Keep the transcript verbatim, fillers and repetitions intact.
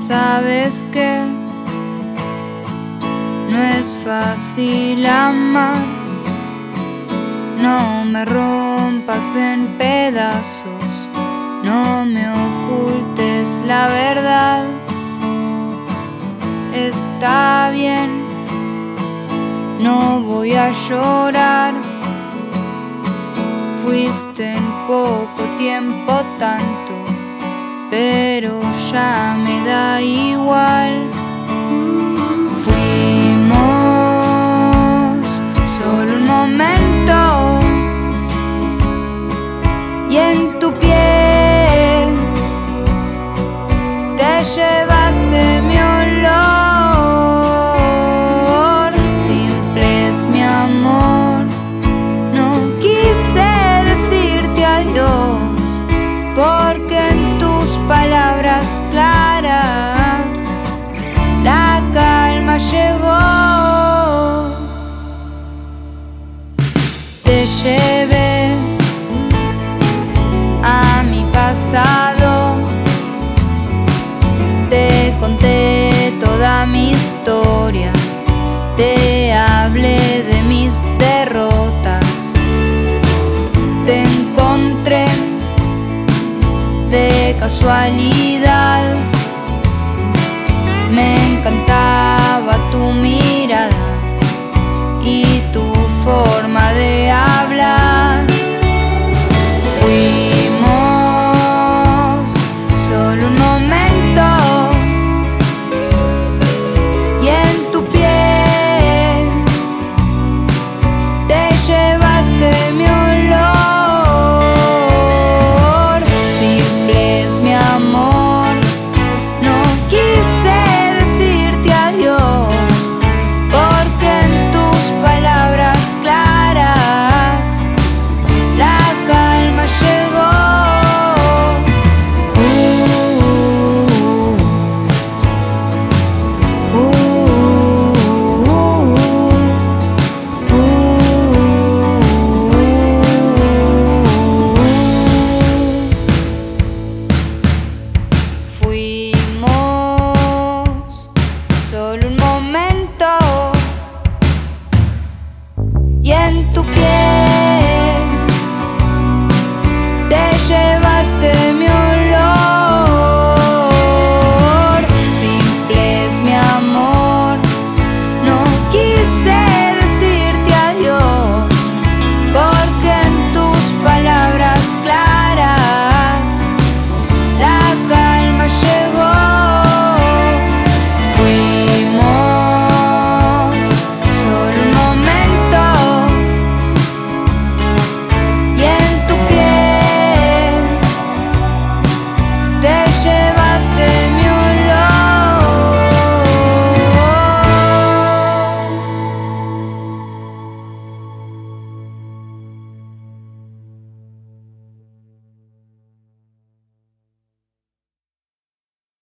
Sabes que no es fácil amar. No me rompas en pedazos, no me ocultes la verdad. Está bien, no voy a llorar. Fuiste en poco tiempo tanto, pero ya me da igual. Fuimos solo un momento y en tu piel te llevaste mi olor. Simple es mi amor, no quise decirte adiós, porque en tus palabras claras la calma llegó. Te llevé a mi pasado, te conté toda mi historia, te hablé de mis derrotas, te encontré de casualidad. Me encantaba tu mirada y tu forma de